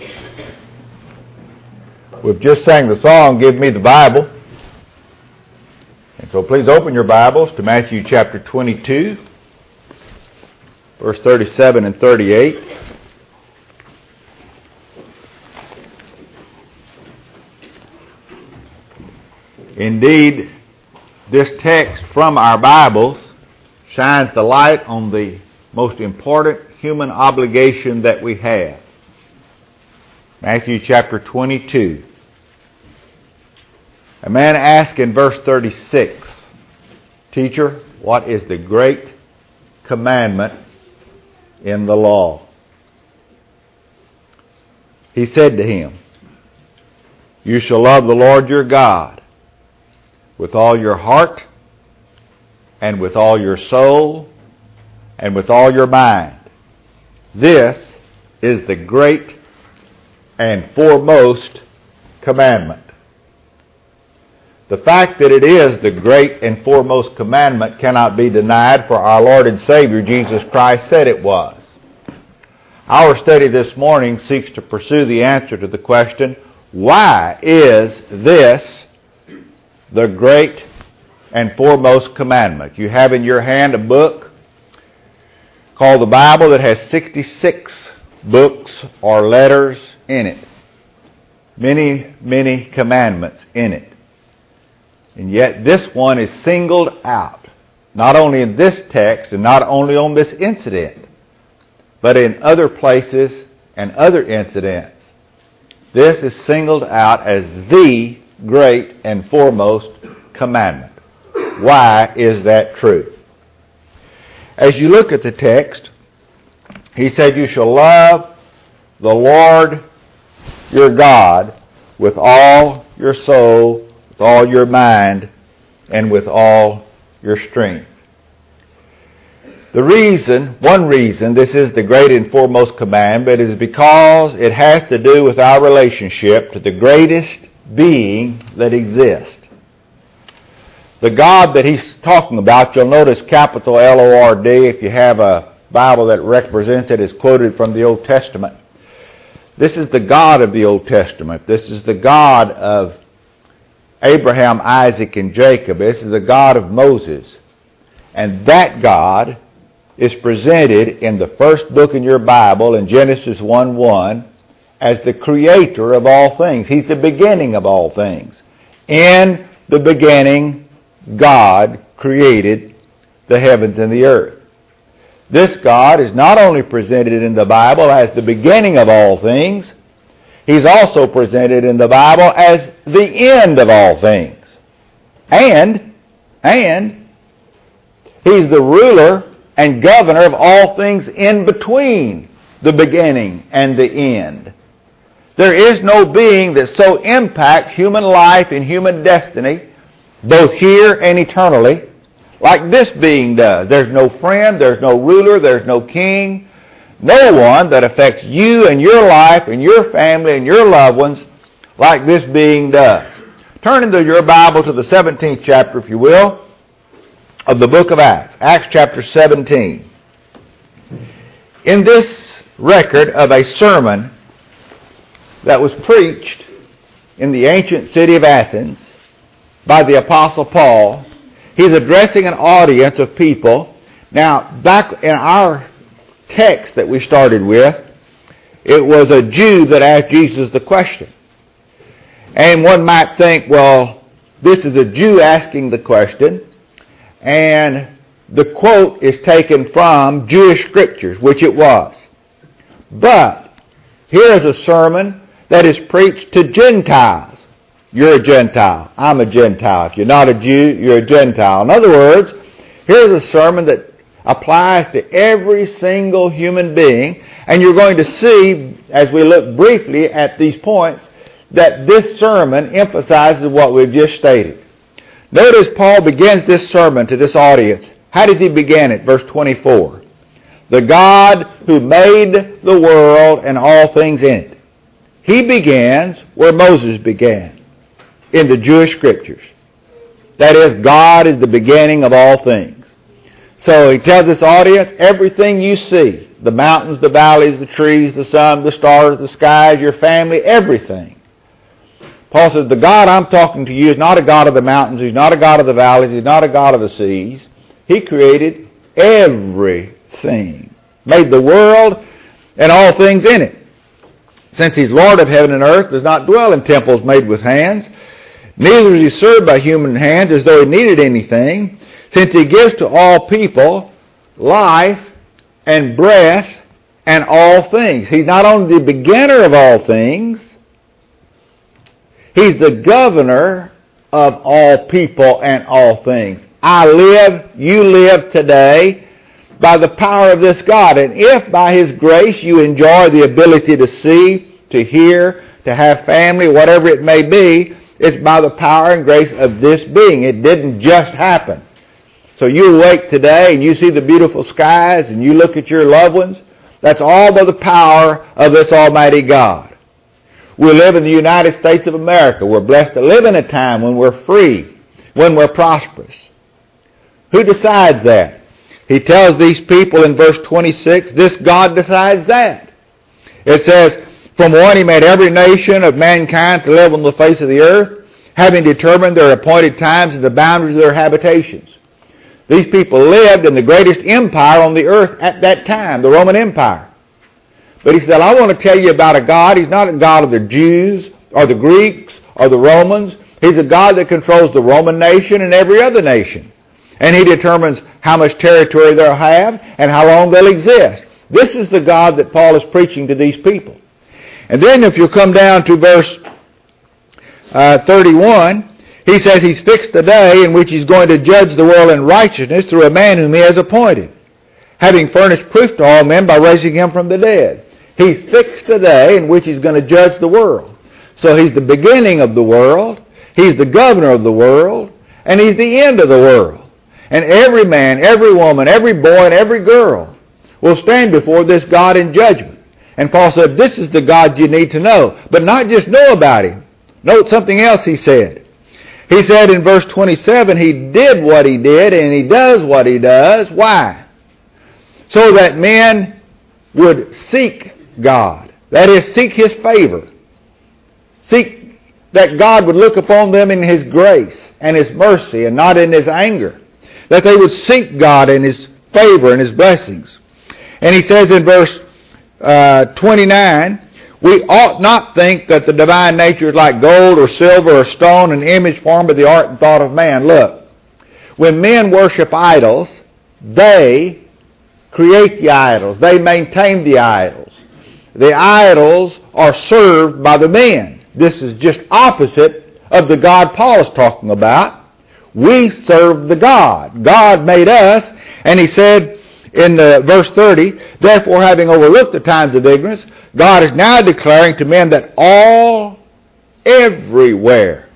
We've just sang the song, Give Me the Bible. And so please open your Bibles to Matthew chapter 22, verse 37 and 38. Indeed, this text from our Bibles shines the light on the most important human obligation that we have. Matthew chapter 22. A man asked in verse 36, "Teacher, what is the great commandment in the law?" He said to him, "You shall love the Lord your God with all your heart, and with all your soul, and with all your mind. This is the great and foremost commandment." The fact that it is the great and foremost commandment cannot be denied, for our Lord and Savior Jesus Christ said it was. Our study this morning seeks to pursue the answer to the question, why is this the great and foremost commandment? You have in your hand a book called the Bible that has 66 books or letters in it. Many, many commandments in it. And yet this one is singled out, not only in this text and not only on this incident, but in other places and other incidents. This is singled out as the great and foremost commandment. Why is that true? As you look at the text, he said, "You shall love the Lord your God with all your soul, with all your mind, and with all your strength." One reason this is the great and foremost commandment is because it has to do with our relationship to the greatest being that exists. The God that he's talking about, you'll notice capital L-O-R-D. If you have a Bible that represents it, is quoted from the Old Testament. This is the God of the Old Testament. This is the God of Abraham, Isaac, and Jacob. This is the God of Moses. And that God is presented in the first book in your Bible, in Genesis 1:1, as the creator of all things. He's the beginning of all things. In the beginning, God created the heavens and the earth. This God is not only presented in the Bible as the beginning of all things, he's also presented in the Bible as the end of all things. And he's the ruler and governor of all things in between the beginning and the end. There is no being that so impacts human life and human destiny, both here and eternally, like this being does. There's no friend, there's no ruler, there's no king, no one that affects you and your life and your family and your loved ones like this being does. Turn into your Bible to the 17th chapter, if you will, of the book of Acts. Acts chapter 17. In this record of a sermon that was preached in the ancient city of Athens by the Apostle Paul, he's addressing an audience of people. Now, back in our text that we started with, it was a Jew that asked Jesus the question. And one might think, well, this is a Jew asking the question, and the quote is taken from Jewish scriptures, which it was. But here is a sermon that is preached to Gentiles. You're a Gentile. I'm a Gentile. If you're not a Jew, you're a Gentile. In other words, here's a sermon that applies to every single human being. And you're going to see, as we look briefly at these points, that this sermon emphasizes what we've just stated. Notice Paul begins this sermon to this audience. How does he begin it? Verse 24. The God who made the world and all things in it. He begins where Moses began, in the Jewish scriptures. That is, God is the beginning of all things. So he tells this audience, everything you see, the mountains, the valleys, the trees, the sun, the stars, the skies, your family, everything. Paul says, the God I'm talking to you is not a God of the mountains, He's not a God of the valleys, He's not a God of the seas. He created everything, made the world and all things in it. Since He's Lord of heaven and earth, does not dwell in temples made with hands, neither is He served by human hands as though He needed anything, since He gives to all people life and breath and all things. He's not only the beginner of all things, He's the governor of all people and all things. I live, you live today by the power of this God. And if by His grace you enjoy the ability to see, to hear, to have family, whatever it may be, it's by the power and grace of this being. It didn't just happen. So you awake today and you see the beautiful skies and you look at your loved ones. That's all by the power of this Almighty God. We live in the United States of America. We're blessed to live in a time when we're free, when we're prosperous. Who decides that? He tells these people in verse 26, this God decides that. It says, from one He made every nation of mankind to live on the face of the earth, having determined their appointed times and the boundaries of their habitations. These people lived in the greatest empire on the earth at that time, the Roman Empire. But he said, I want to tell you about a God. He's not a God of the Jews or the Greeks or the Romans. He's a God that controls the Roman nation and every other nation. And He determines how much territory they'll have and how long they'll exist. This is the God that Paul is preaching to these people. And then if you come down to verse 31, he says He's fixed the day in which He's going to judge the world in righteousness through a man whom He has appointed, having furnished proof to all men by raising Him from the dead. He's fixed the day in which He's going to judge the world. So He's the beginning of the world, He's the governor of the world, and He's the end of the world. And every man, every woman, every boy, and every girl will stand before this God in judgment. And Paul said, this is the God you need to know. But not just know about Him. Note something else he said. He said in verse 27, He did what He did and He does what He does. Why? So that men would seek God. That is, seek His favor. Seek that God would look upon them in His grace and His mercy and not in His anger. That they would seek God in His favor and His blessings. And he says in verse 29, we ought not think that the divine nature is like gold or silver or stone, an image formed by the art and thought of man. Look, when men worship idols, they create the idols. They maintain the idols. The idols are served by the men. This is just opposite of the God Paul is talking about. We serve the God. God made us, and he said in verse 30, therefore having overlooked the times of ignorance, God is now declaring to men that all, everywhere.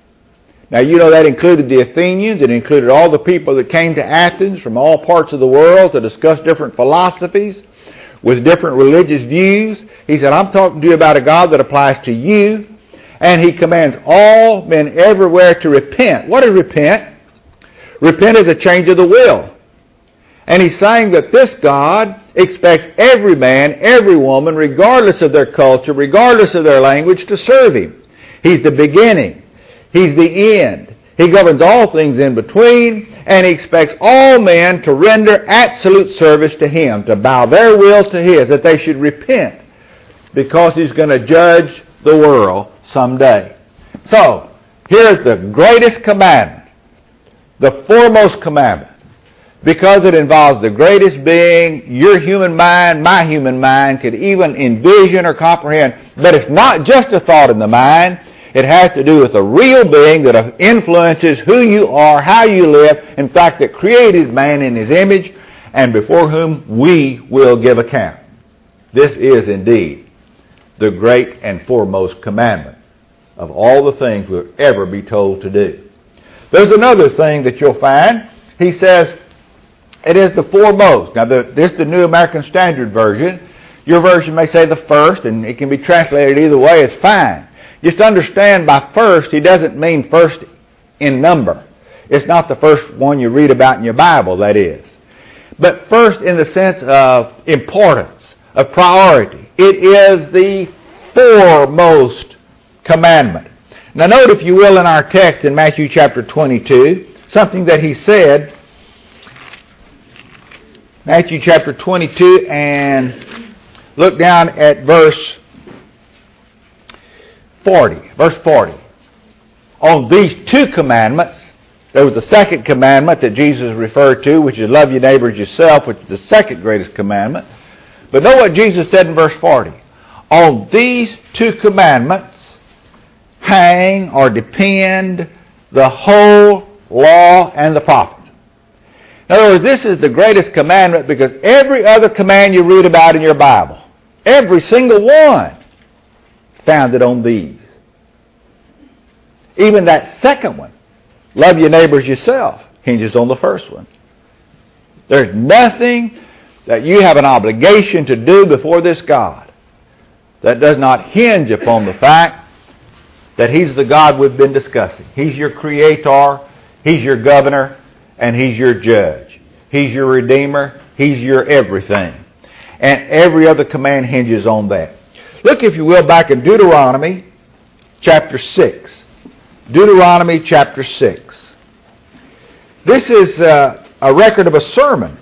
Now you know that included the Athenians, it included all the people that came to Athens from all parts of the world to discuss different philosophies with different religious views. He said, I'm talking to you about a God that applies to you, and he commands all men everywhere to repent. What is repent? Repent is a change of the will. And he's saying that this God expects every man, every woman, regardless of their culture, regardless of their language, to serve him. He's the beginning. He's the end. He governs all things in between, and he expects all men to render absolute service to him, to bow their will to his, that they should repent, because he's going to judge the world someday. So, here's the greatest commandment, the foremost commandment, because it involves the greatest being your human mind, my human mind, could even envision or comprehend. But it's not just a thought in the mind. It has to do with a real being that influences who you are, how you live, in fact, that created man in his image, and before whom we will give account. This is indeed the great and foremost commandment of all the things we'll ever be told to do. There's another thing that you'll find. He says, it is the foremost. Now, this is the New American Standard Version. Your version may say the first, and it can be translated either way. It's fine. Just understand by first, he doesn't mean first in number. It's not the first one you read about in your Bible, that is. but first in the sense of importance, of priority. It is the foremost commandment. Now note, if you will, in our text in Matthew chapter 22, something that he said. Matthew chapter 22, and look down at verse 40. Verse 40. On these two commandments, there was the second commandment that Jesus referred to, which is love your neighbor as yourself, which is the second greatest commandment. But know what Jesus said in verse 40. On these two commandments hang or depend the whole law and the prophets. In other words, this is the greatest commandment because every other command you read about in your Bible, every single one, founded on these. Even that second one, love your neighbors yourself, hinges on the first one. There's nothing that you have an obligation to do before this God that does not hinge upon the fact that He's the God we've been discussing. He's your creator, He's your governor, and He's your judge. He's your redeemer, He's your everything. And every other command hinges on that. Look, if you will, back in Deuteronomy chapter 6. Deuteronomy chapter 6. This is a record of a sermon.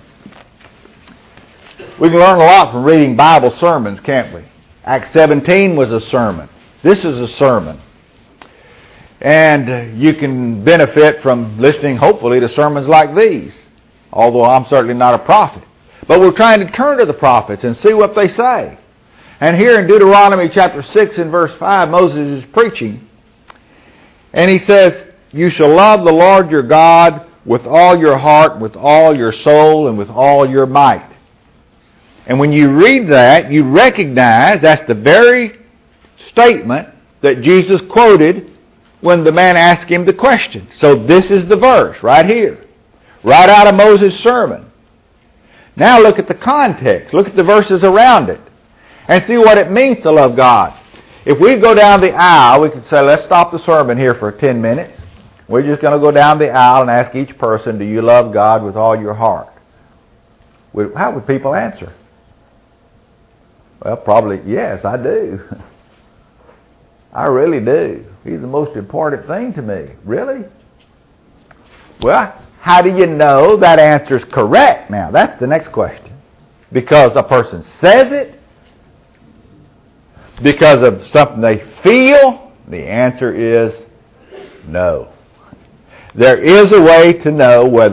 We can learn a lot from reading Bible sermons, can't we? Acts 17 was a sermon. This is a sermon. And you can benefit from listening, hopefully, to sermons like these, although I'm certainly not a prophet. But we're trying to turn to the prophets and see what they say. And here in Deuteronomy chapter 6 and verse 5, Moses is preaching. And he says, you shall love the Lord your God with all your heart, with all your soul, and with all your might. And when you read that, you recognize that's the very statement that Jesus quoted when the man asked him the question. So this is the verse right here, right out of Moses' sermon. Now look at the context. Look at the verses around it and see what it means to love God. If we go down the aisle, we could say, let's stop the sermon here for 10 minutes. We're just going to go down the aisle and ask each person, do you love God with all your heart? How would people answer? Well, probably, yes, I do. I really do. He's the most important thing to me. Really? Well, how do you know that answer's correct? Now, that's the next question. Because a person says it? Because of something they feel? The answer is no. There is a way to know whether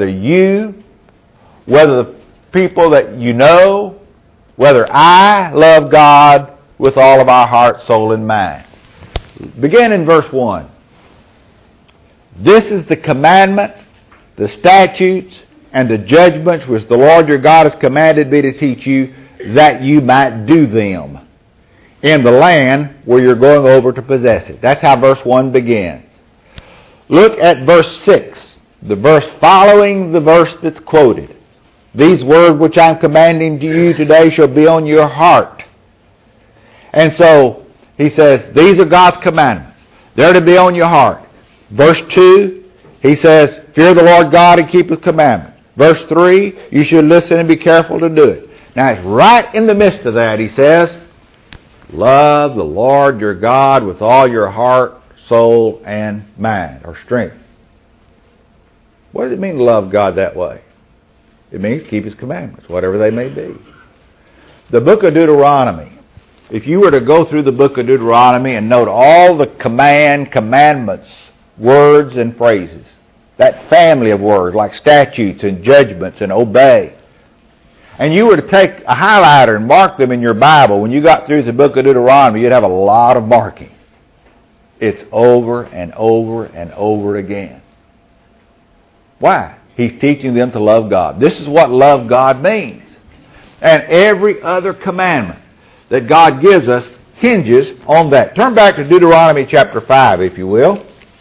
the people that you know, whether I love God with all of our heart, soul, and mind. Begin in verse 1. This is the commandment, the statutes, and the judgments which the Lord your God has commanded me to teach you, that you might do them in the land where you're going over to possess it. That's how verse 1 begins. Look at verse 6, the verse following the verse that's quoted. These words which I'm commanding to you today shall be on your heart. And so he says, these are God's commandments. They're to be on your heart. Verse 2, he says, fear the Lord God and keep His commandments. Verse 3, you should listen and be careful to do it. Now, it's right in the midst of that, he says, love the Lord your God with all your heart, soul, and mind, or strength. What does it mean to love God that way? It means keep His commandments, whatever they may be. The book of Deuteronomy, if you were to go through the book of Deuteronomy and note all the commandments, words and phrases, that family of words like statutes and judgments and obey, and you were to take a highlighter and mark them in your Bible, when you got through the book of Deuteronomy, you'd have a lot of marking. It's over and over and over again. Why? He's teaching them to love God. This is what love God means. And every other commandment that God gives us hinges on that. Turn back to Deuteronomy chapter 5, if you will.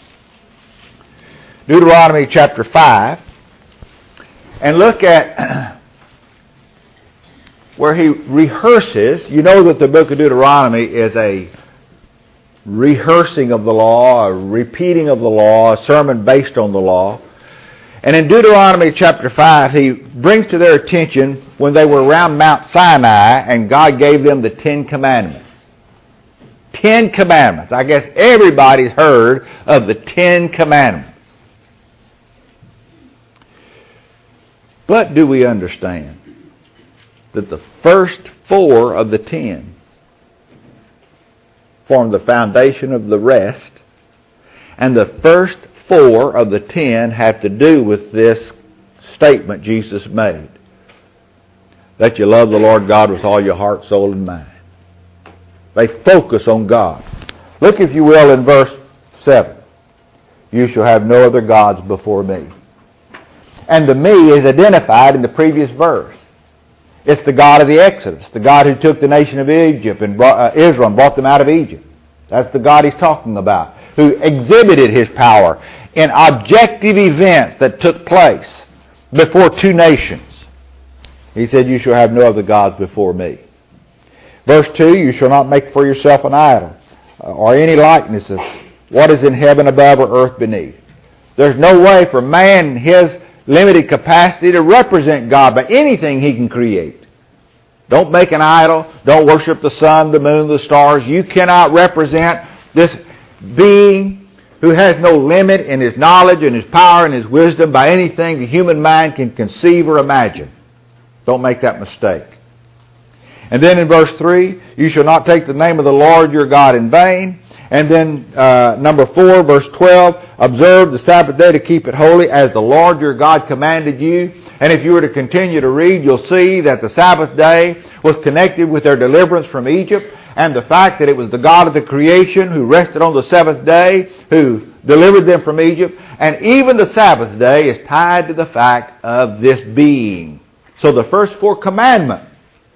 Deuteronomy chapter 5. And look at where he rehearses. You know that the book of Deuteronomy is a rehearsing of the law, a repeating of the law, a sermon based on the law. And in Deuteronomy chapter 5, he brings to their attention when they were around Mount Sinai and God gave them the 10 Commandments. 10 Commandments. I guess everybody's heard of the 10 Commandments. But do we understand that the first 4 of the 10 form the foundation of the rest, and the first 4 of the 10 have to do with this statement Jesus made, that you love the Lord God with all your heart, soul, and mind. They focus on God. Look, if you will, in verse 7. You shall have no other gods before me. And the me is identified in the previous verse. It's the God of the Exodus, the God who took the nation of Egypt and Israel and brought them out of Egypt. That's the God he's talking about, who exhibited his power in objective events that took place before 2 nations. He said, you shall have no other gods before me. Verse 2, you shall not make for yourself an idol or any likeness of what is in heaven above or earth beneath. There's no way for man in his limited capacity to represent God by anything he can create. Don't make an idol. Don't worship the sun, the moon, the stars. You cannot represent this being who has no limit in his knowledge and his power and his wisdom by anything the human mind can conceive or imagine. Don't make that mistake. And then in verse 3, you shall not take the name of the Lord your God in vain. And then number 4, verse 12, observe the Sabbath day to keep it holy as the Lord your God commanded you. And if you were to continue to read, you'll see that the Sabbath day was connected with their deliverance from Egypt and the fact that it was the God of the creation who rested on the 7th day, who delivered them from Egypt. And even the Sabbath day is tied to the fact of this being. So the first 4 commandments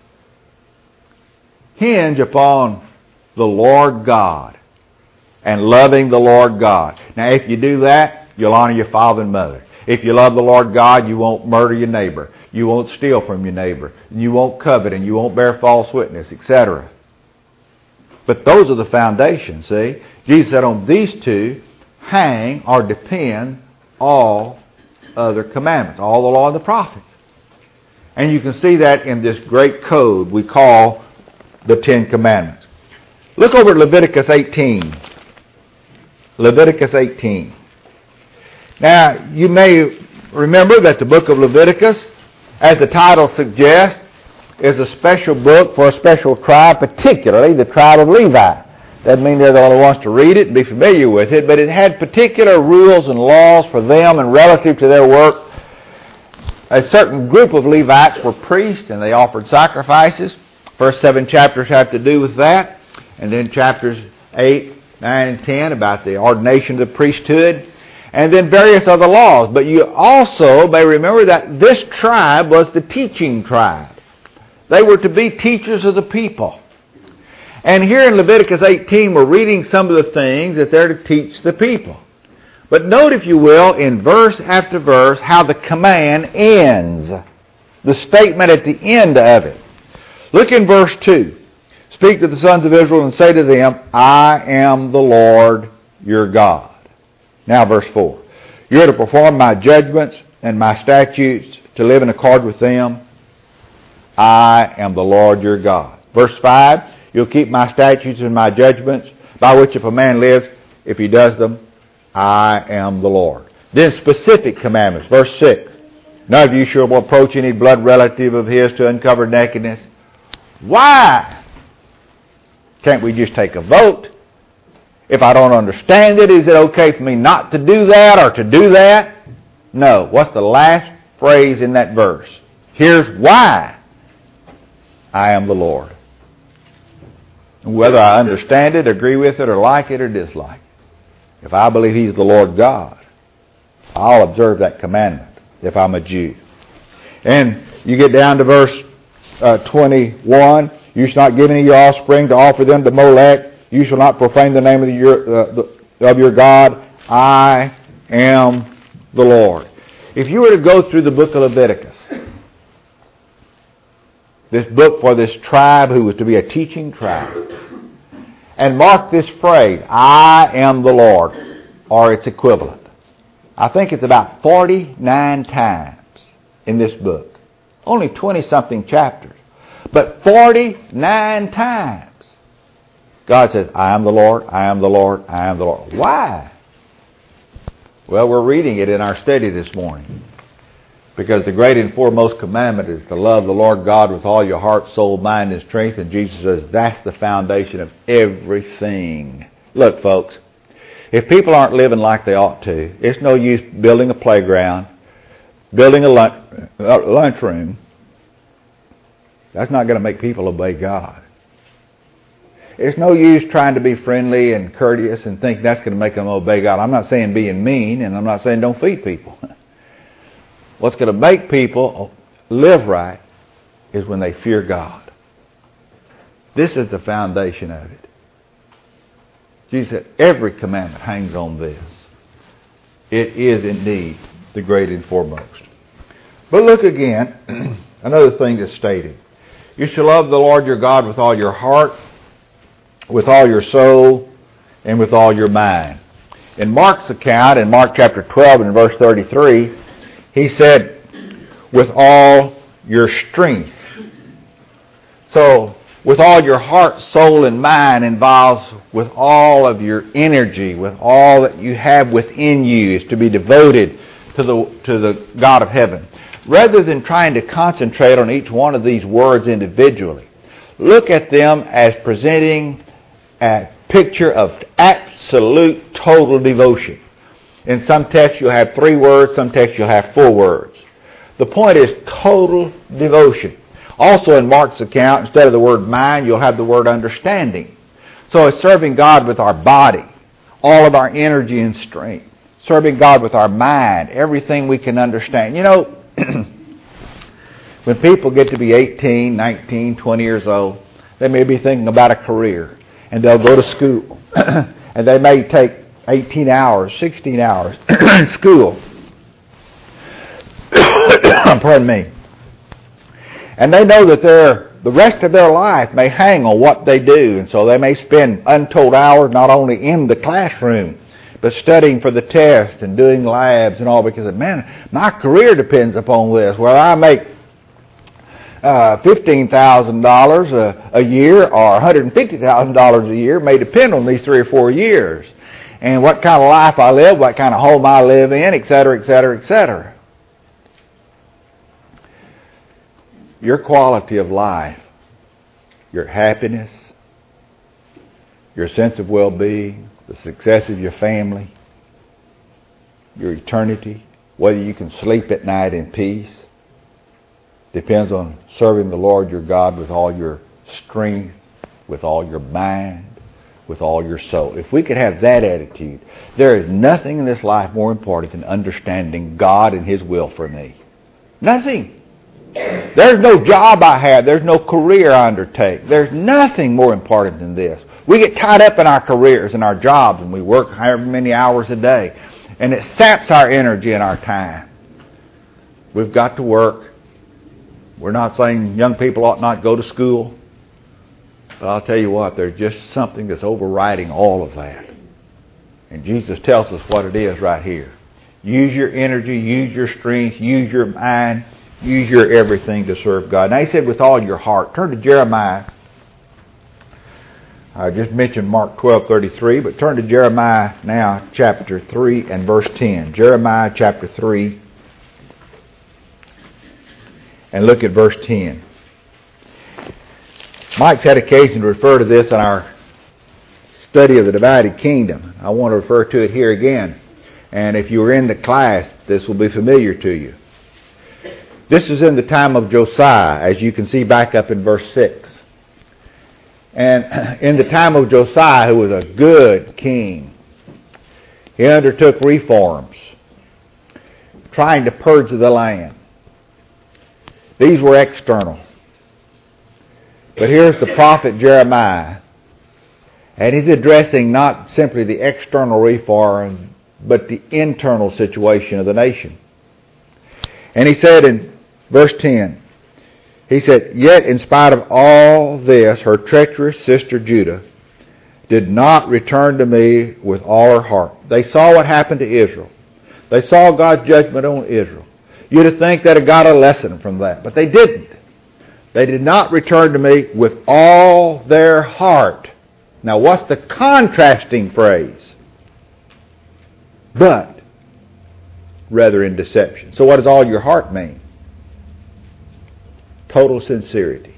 hinge upon the Lord God and loving the Lord God. Now, if you do that, you'll honor your father and mother. If you love the Lord God, you won't murder your neighbor. You won't steal from your neighbor. You won't covet, and you won't bear false witness, etc. But those are the foundations, see? Jesus said on these 2 hang or depend all other commandments, all the law and the prophets. And you can see that in this great code we call the 10 Commandments. Look over at Leviticus 18. Leviticus 18. Now, you may remember that the book of Leviticus, as the title suggests, is a special book for a special tribe, particularly the tribe of Levi. Doesn't mean they're the only ones to read it and be familiar with it, but it had particular rules and laws for them and relative to their work. A certain group of Levites were priests and they offered sacrifices. First 7 chapters have to do with that. And then chapters 8, 9, and 10 about the ordination of the priesthood. And then various other laws. But you also may remember that this tribe was the teaching tribe. They were to be teachers of the people. And here in Leviticus 18 we're reading some of the things that they're to teach the people. But note, if you will, in verse after verse, how the command ends. The statement at the end of it. Look in verse 2. Speak to the sons of Israel and say to them, I am the Lord your God. Now verse 4. You are to perform my judgments and my statutes, to live in accord with them. I am the Lord your God. Verse 5. You'll keep my statutes and my judgments, by which if a man lives, if he does them, I am the Lord. Then specific commandments. Verse 6. None of you shall approach any blood relative of his to uncover nakedness. Why? Can't we just take a vote? If I don't understand it, is it okay for me not to do that or to do that? No. What's the last phrase in that verse? Here's why. I am the Lord. And whether I understand it, agree with it, or like it, or dislike it, if I believe He's the Lord God, I'll observe that commandment if I'm a Jew. And you get down to verse 21. You shall not give any of your offspring to offer them to Molech. You shall not profane the name of your God. I am the Lord. If you were to go through the book of Leviticus, this book for this tribe who was to be a teaching tribe, and mark this phrase, I am the Lord, or its equivalent. I think it's about 49 times in this book. Only 20-something chapters. But 49 times God says, I am the Lord, I am the Lord, I am the Lord. Why? Well, we're reading it in our study this morning. Because the great and foremost commandment is to love the Lord God with all your heart, soul, mind, and strength. And Jesus says that's the foundation of everything. Look, folks, if people aren't living like they ought to, it's no use building a playground, building a lunchroom. That's not going to make people obey God. It's no use trying to be friendly and courteous and think that's going to make them obey God. I'm not saying being mean, and I'm not saying don't feed people. What's going to make people live right is when they fear God. This is the foundation of it. Jesus said every commandment hangs on this. It is indeed the great and foremost. But look again, another thing that's stated. You shall love the Lord your God with all your heart, with all your soul, and with all your mind. In Mark's account, in Mark chapter 12 and verse 33, he said, with all your strength. So, with all your heart, soul, and mind involves with all of your energy, with all that you have within you, is to be devoted to the God of heaven. Rather than trying to concentrate on each one of these words individually, look at them as presenting a picture of absolute total devotion. In some texts you'll have 3 words, some texts you'll have 4 words. The point is total devotion. Also in Mark's account, instead of the word mind, you'll have the word understanding. So it's serving God with our body, all of our energy and strength. Serving God with our mind, everything we can understand. You know, when people get to be 18, 19, 20 years old, they may be thinking about a career. And they'll go to school. And they may take 18 hours, 16 hours in school. Pardon me. And they know that the rest of their life may hang on what they do. And so they may spend untold hours not only in the classroom, but studying for the test and doing labs and all, because, man, my career depends upon this. Whether I make $15,000 a year or $150,000 a year may depend on these 3 or 4 years. And what kind of life I live, what kind of home I live in, etc., etc., etc. Your quality of life, your happiness, your sense of well-being, the success of your family, your eternity, whether you can sleep at night in peace, depends on serving the Lord your God with all your strength, with all your mind, with all your soul. If we could have that attitude, there is nothing in this life more important than understanding God and His will for me. Nothing. There's no job I have. There's no career I undertake. There's nothing more important than this. We get tied up in our careers and our jobs, and we work however many hours a day, and it saps our energy and our time. We've got to work. We're not saying young people ought not go to school. But I'll tell you what, there's just something that's overriding all of that. And Jesus tells us what it is right here. Use your energy, use your strength, use your mind, use your everything to serve God. Now he said with all your heart. Turn to Jeremiah. I just mentioned Mark 12:33, but turn to Jeremiah now, chapter 3 and verse 10. Jeremiah chapter 3 and look at verse 10. Mike's had occasion to refer to this in our study of the divided kingdom. I want to refer to it here again. And if you were in the class, this will be familiar to you. This is in the time of Josiah, as you can see back up in verse 6. And in the time of Josiah, who was a good king, he undertook reforms, trying to purge the land. These were external. But here's the prophet Jeremiah, and he's addressing not simply the external reform, but the internal situation of the nation. And he said in verse 10, he said, "Yet in spite of all this, her treacherous sister Judah did not return to me with all her heart." They saw what happened to Israel. They saw God's judgment on Israel. You'd have think they'd have got a lesson from that, but they didn't. They did not return to me with all their heart. Now, what's the contrasting phrase? But rather in deception. So what does all your heart mean? Total sincerity.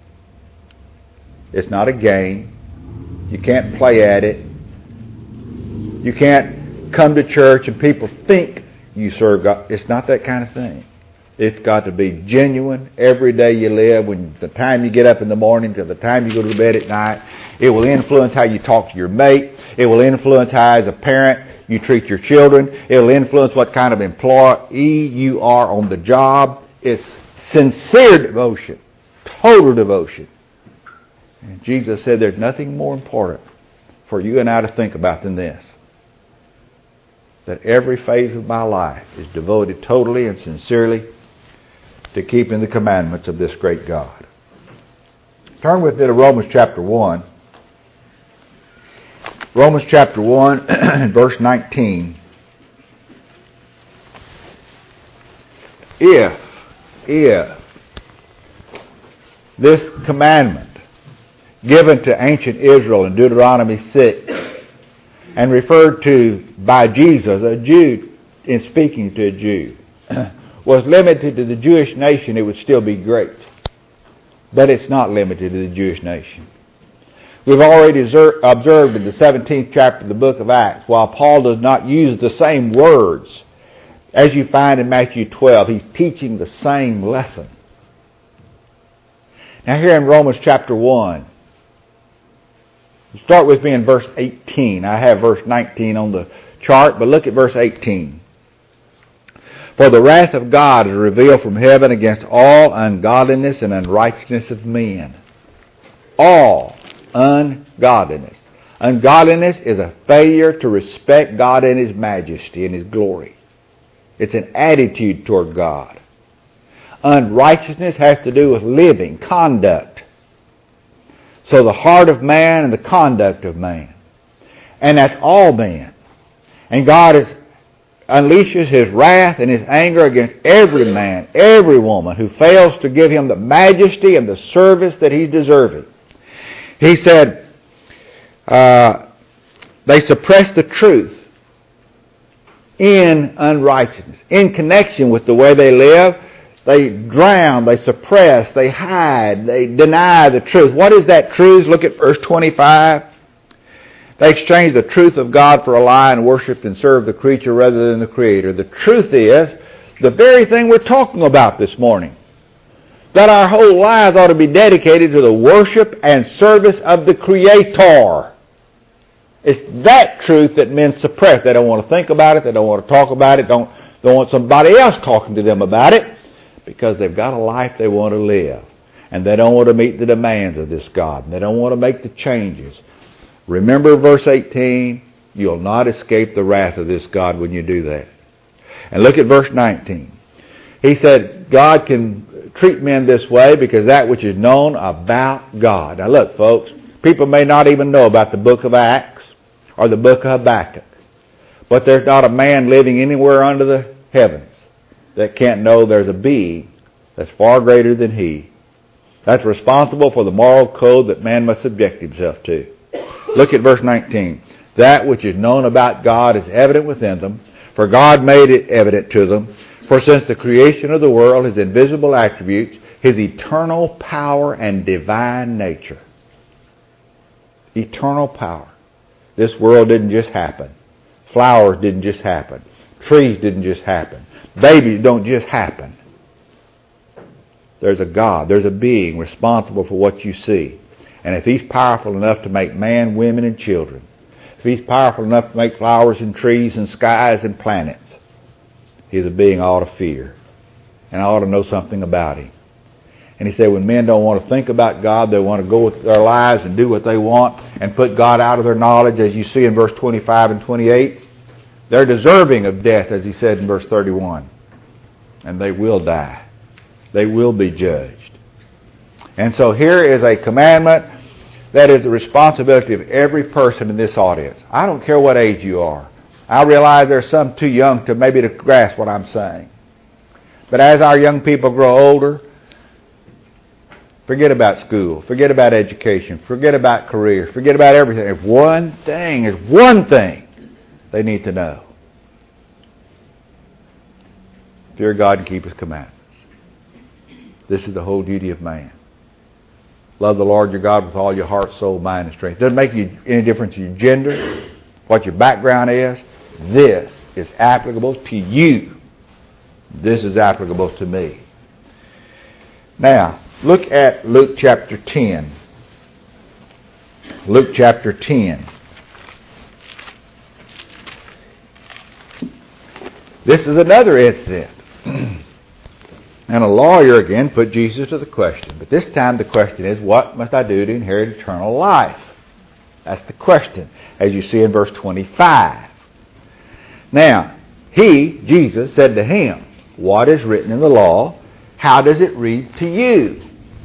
It's not a game. You can't play at it. You can't come to church and people think you serve God. It's not that kind of thing. It's got to be genuine every day you live, when the time you get up in the morning to the time you go to bed at night. It will influence how you talk to your mate. It will influence how, as a parent, you treat your children. It will influence what kind of employee you are on the job. It's sincere devotion, total devotion. And Jesus said there's nothing more important for you and I to think about than this. That every phase of my life is devoted totally and sincerely to keeping the commandments of this great God. Turn with me to Romans chapter 1. Romans chapter 1 and verse 19. If this commandment given to ancient Israel in Deuteronomy 6 and referred to by Jesus, a Jew, in speaking to a Jew, was limited to the Jewish nation, it would still be great. But it's not limited to the Jewish nation. We've already observed in the 17th chapter of the book of Acts, while Paul does not use the same words as you find in Matthew 12, he's teaching the same lesson. Now here in Romans chapter 1, start with me in verse 18. I have verse 19 on the chart, but look at verse 18. For the wrath of God is revealed from heaven against all ungodliness and unrighteousness of men. All ungodliness. Ungodliness is a failure to respect God in His majesty and His glory. It's an attitude toward God. Unrighteousness has to do with living, conduct. So the heart of man and the conduct of man. And that's all men. And God unleashes His wrath and His anger against every man, every woman who fails to give Him the majesty and the service that He's deserving. He said, they suppress the truth in unrighteousness. In connection with the way they live, they drown, they suppress, they hide, they deny the truth. What is that truth? Look at verse 25. They exchange the truth of God for a lie and worship and serve the creature rather than the Creator. The truth is the very thing we're talking about this morning. That our whole lives ought to be dedicated to the worship and service of the Creator. It's that truth that men suppress. They don't want to think about it. They don't want to talk about it. Don't want somebody else talking to them about it, because they've got a life they want to live. And they don't want to meet the demands of this God. And they don't want to make the changes. Remember verse 18, you'll not escape the wrath of this God when you do that. And look at verse 19. He said God can treat men this way because that which is known about God. Now look, folks, people may not even know about the book of Acts or the book of Habakkuk. But there's not a man living anywhere under the heavens that can't know there's a being that's far greater than he, that's responsible for the moral code that man must subject himself to. Look at verse 19. That which is known about God is evident within them, for God made it evident to them. For since the creation of the world, His invisible attributes, His eternal power and divine nature. Eternal power. This world didn't just happen. Flowers didn't just happen. Trees didn't just happen. Babies don't just happen. There's a God, there's a being responsible for what you see. And if He's powerful enough to make man, women, and children, if He's powerful enough to make flowers and trees and skies and planets, He's a being I ought to fear. And I ought to know something about Him. And He said when men don't want to think about God, they want to go with their lives and do what they want and put God out of their knowledge, as you see in verse 25 and 28, they're deserving of death, as He said in verse 31. And they will die. They will be judged. And so here is a commandment that is the responsibility of every person in this audience. I don't care what age you are. I realize there's some too young to maybe to grasp what I'm saying. But as our young people grow older, forget about school, forget about education, forget about careers, forget about everything. There's one thing they need to know. Fear God and keep His commandments. This is the whole duty of man. Love the Lord your God with all your heart, soul, mind, and strength. Doesn't make any difference in your gender, what your background is. This is applicable to you. This is applicable to me. Now, look at Luke chapter 10. Luke chapter 10. This is another incident. And a lawyer again put Jesus to the question. But this time the question is, what must I do to inherit eternal life? That's the question, as you see in verse 25. Now, Jesus, said to him, what is written in the law? How does it read to you?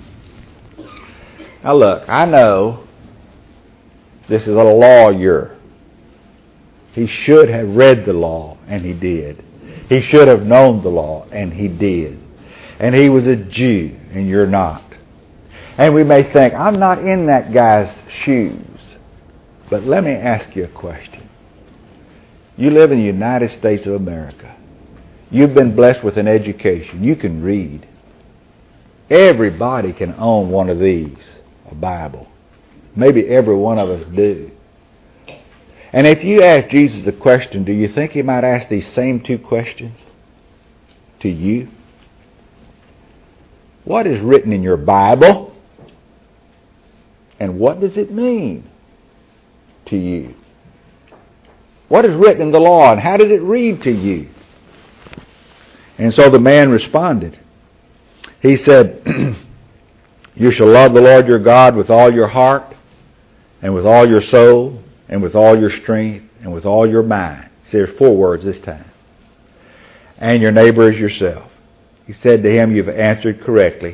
Now look, I know this is a lawyer. He should have read the law, and he did. He should have known the law, and he did. And he was a Jew, and you're not. And we may think, I'm not in that guy's shoes. But let me ask you a question. You live in the United States of America. You've been blessed with an education. You can read. Everybody can own one of these, a Bible. Maybe every one of us do. And if you ask Jesus a question, do you think He might ask these same two questions to you? What is written in your Bible? And what does it mean to you? What is written in the law, and how does it read to you? And so the man responded. He said, you shall love the Lord your God with all your heart, and with all your soul, and with all your strength, and with all your mind. See, there's 4 words this time. And your neighbor as yourself. He said to him, you've answered correctly.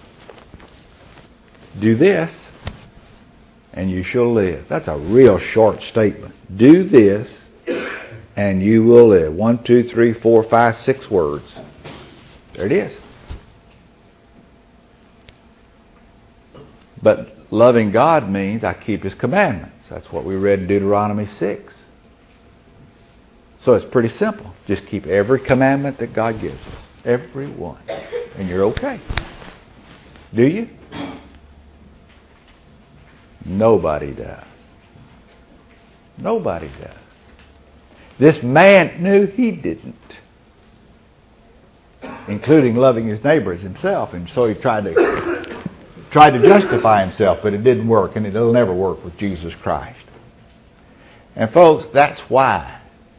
Do this, and you shall live. That's a real short statement. Do this, and you will live. 1, 2, 3, 4, 5, 6 words. There it is. But loving God means I keep His commandments. That's what we read in Deuteronomy 6. So it's pretty simple. Just keep every commandment that God gives us. Every one. And you're okay. Do you? Nobody does. Nobody does. This man knew he didn't. Including loving his neighbor as himself. And so he tried to justify himself, but it didn't work, and it'll never work with Jesus Christ. And folks, that's why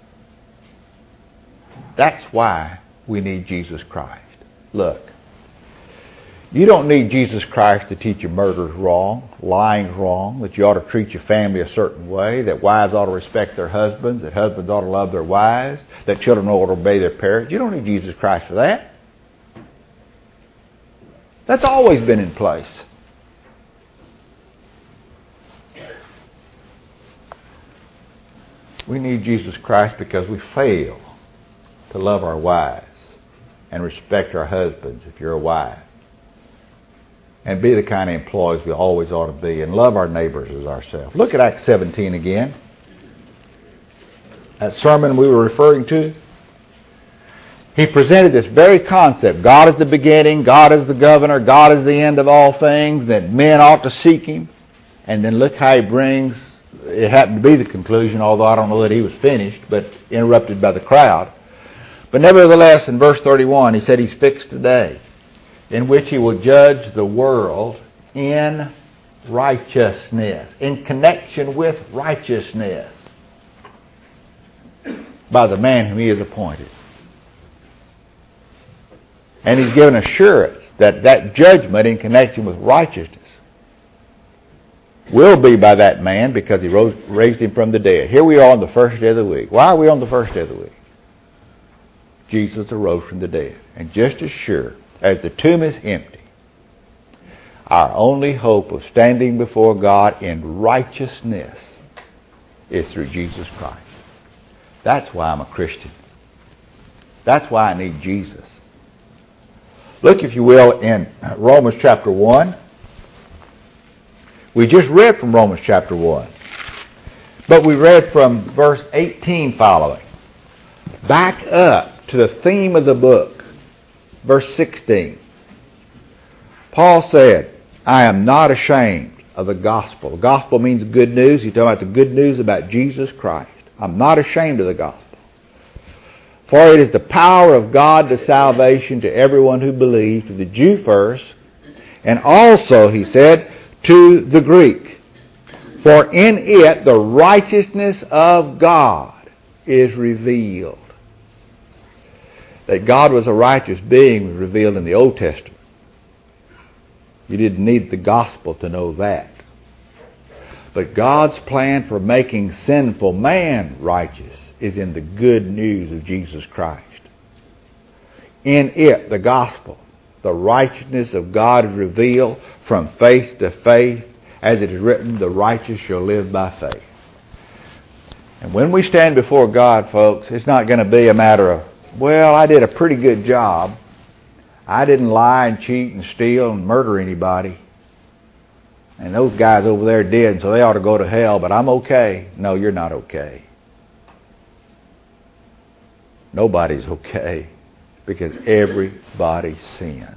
we need Jesus Christ. Look, you don't need Jesus Christ to teach you murder's wrong, lying's wrong, that you ought to treat your family a certain way, that wives ought to respect their husbands, that husbands ought to love their wives, that children ought to obey their parents. You don't need Jesus Christ for that. That's always been in place. We need Jesus Christ because we fail to love our wives and respect our husbands if you're a wife. And be the kind of employees we always ought to be, and love our neighbors as ourselves. Look at Acts 17 again. That sermon we were referring to. He presented this very concept. God is the beginning, God is the governor, God is the end of all things, that men ought to seek Him. And then look how he brings, it happened to be the conclusion, although I don't know that he was finished, but interrupted by the crowd. But nevertheless, in verse 31, he said He's fixed a day in which He will judge the world in righteousness, in connection with righteousness, by the man whom He has appointed. And He's given assurance that that judgment in connection with righteousness will be by that man because He raised Him from the dead. Here we are on the first day of the week. Why are we on the first day of the week? Jesus arose from the dead. And just as sure as the tomb is empty, our only hope of standing before God in righteousness is through Jesus Christ. That's why I'm a Christian. That's why I need Jesus. Look, if you will, in Romans chapter 1. We just read from Romans chapter 1. But we read from verse 18 following. Back up to the theme of the book, verse 16. Paul said, I am not ashamed of the gospel. The gospel means good news. He's talking about the good news about Jesus Christ. I'm not ashamed of the gospel. For it is the power of God to salvation to everyone who believes, to the Jew first, and also, he said, to the Greek. For in it the righteousness of God is revealed. That God was a righteous being was revealed in the Old Testament. You didn't need the gospel to know that. But God's plan for making sinful man righteous is in the good news of Jesus Christ. In it, the gospel, the righteousness of God is revealed from faith to faith. As it is written, the righteous shall live by faith. And when we stand before God, folks, it's not going to be a matter of, well, I did a pretty good job. I didn't lie and cheat and steal and murder anybody. And those guys over there did, so they ought to go to hell, but I'm okay. No, you're not okay. Nobody's okay, because everybody sins.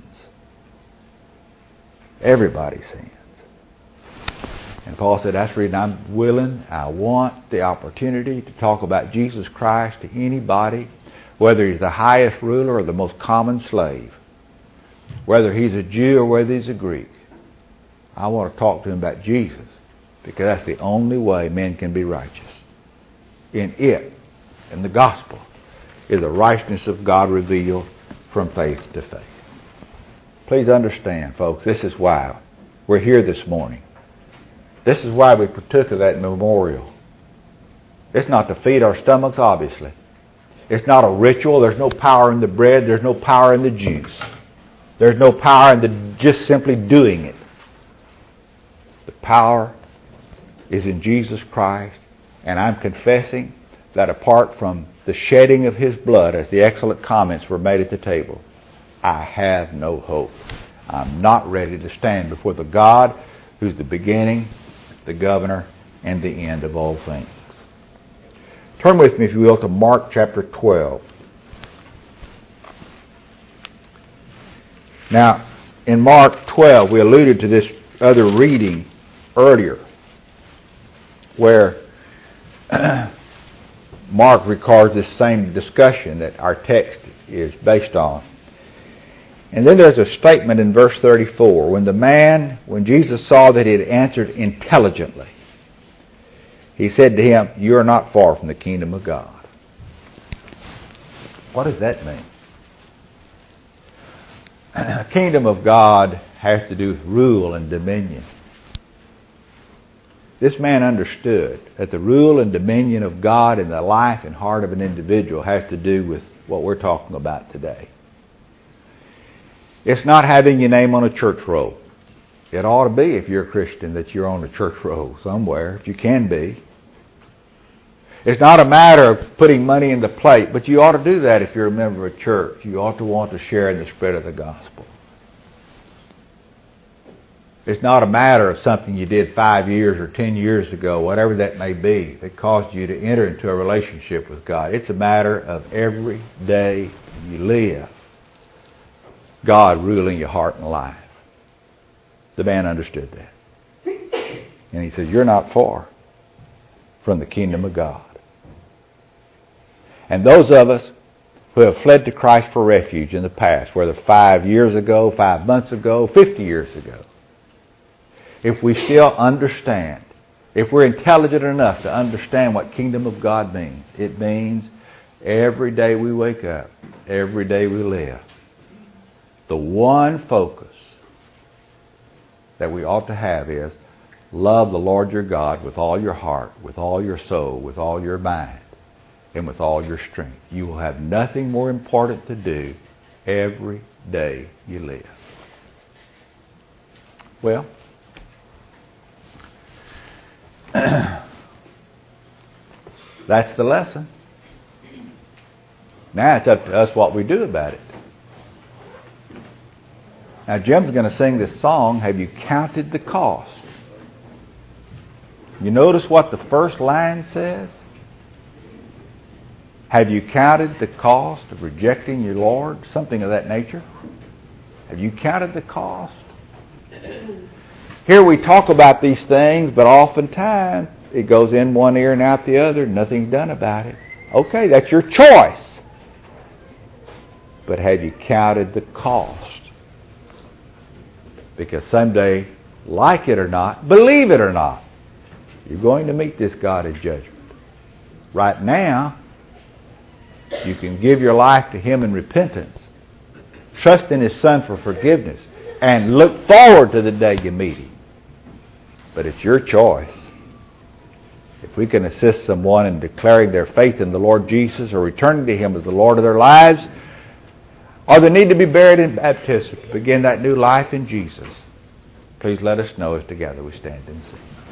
Everybody sins. And Paul said, that's the reason I'm willing, I want the opportunity to talk about Jesus Christ to anybody, whether he's the highest ruler or the most common slave, whether he's a Jew or whether he's a Greek. I want to talk to him about Jesus, because that's the only way men can be righteous. In it, in the gospel, is the righteousness of God revealed from faith to faith. Please understand, folks, this is why we're here this morning. This is why we partook of that memorial. It's not to feed our stomachs, obviously. It's not a ritual. There's no power in the bread. There's no power in the juice. There's no power in the just simply doing it. The power is in Jesus Christ, and I'm confessing that apart from the shedding of His blood, as the excellent comments were made at the table, I have no hope. I'm not ready to stand before the God who's the beginning, the governor, and the end of all things. Turn with me, if you will, to Mark chapter 12. Now, in Mark 12, we alluded to this other reading earlier, where Mark records this same discussion that our text is based on. And then there's a statement in verse 34. When Jesus saw that he had answered intelligently, he said to him, you are not far from the kingdom of God. What does that mean? The kingdom of God has to do with rule and dominion. This man understood that the rule and dominion of God in the life and heart of an individual has to do with what we're talking about today. It's not having your name on a church roll. It ought to be, if you're a Christian, that you're on a church roll somewhere, if you can be. It's not a matter of putting money in the plate, but you ought to do that if you're a member of a church. You ought to want to share in the spread of the gospel. It's not a matter of something you did 5 years or 10 years ago, whatever that may be, that caused you to enter into a relationship with God. It's a matter of every day you live, God ruling your heart and life. The man understood that. And he says, you're not far from the kingdom of God. And those of us who have fled to Christ for refuge in the past, whether 5 years ago, 5 months ago, 50 years ago, if we still understand, if we're intelligent enough to understand what kingdom of God means, it means every day we wake up, every day we live, the one focus that we ought to have is love the Lord your God with all your heart, with all your soul, with all your mind, and with all your strength. You will have nothing more important to do every day you live. Well, that's the lesson. Now it's up to us what we do about it. Now Jim's going to sing this song, Have You Counted the Cost? You notice what the first line says? Have you counted the cost of rejecting your Lord? Something of that nature. Have you counted the cost? Here we talk about these things, but oftentimes it goes in one ear and out the other. Nothing's done about it. Okay, that's your choice. But have you counted the cost? Because someday, like it or not, believe it or not, you're going to meet this God in judgment. Right now, you can give your life to Him in repentance, trust in His Son for forgiveness, and look forward to the day you meet Him. But it's your choice. If we can assist someone in declaring their faith in the Lord Jesus or returning to Him as the Lord of their lives, or they need to be buried in baptism to begin that new life in Jesus, please let us know as together we stand and sing.